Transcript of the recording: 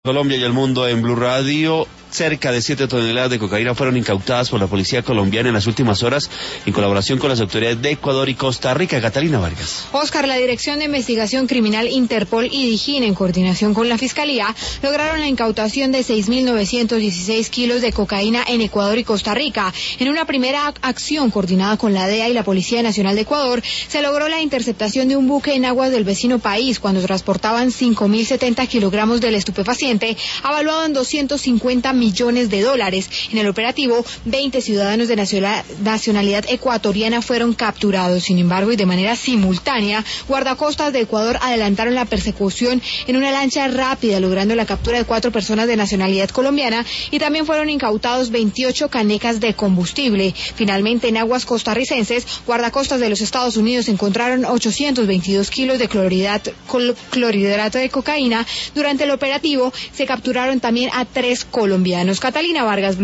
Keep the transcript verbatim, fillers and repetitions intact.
Colombia y el mundo en Blue Radio. Cerca de siete toneladas de cocaína fueron incautadas por la policía colombiana en las últimas horas en colaboración con las autoridades de Ecuador y Costa Rica. Catalina Vargas. Oscar, la Dirección de Investigación Criminal Interpol y DIJÍN, en coordinación con la Fiscalía, lograron la incautación de seis mil novecientos dieciséis kilos de cocaína en Ecuador y Costa Rica. En una primera acción coordinada con la D E A y la Policía Nacional de Ecuador, se logró la interceptación de un buque en aguas del vecino país cuando transportaban cinco mil setenta kilogramos del estupefaciente, avaluado en doscientos cincuenta millones de dólares. En el operativo, veinte ciudadanos de nacionalidad ecuatoriana fueron capturados. Sin embargo, y de manera simultánea, guardacostas de Ecuador adelantaron la persecución en una lancha rápida, logrando la captura de cuatro personas de nacionalidad colombiana, y también fueron incautados veintiocho canecas de combustible. Finalmente, en aguas costarricenses, guardacostas de los Estados Unidos encontraron ochocientos veintidós kilos de clorhidrato, clorhidrato de cocaína. Durante el operativo, se capturaron también a tres colombianos. Catalina Vargas.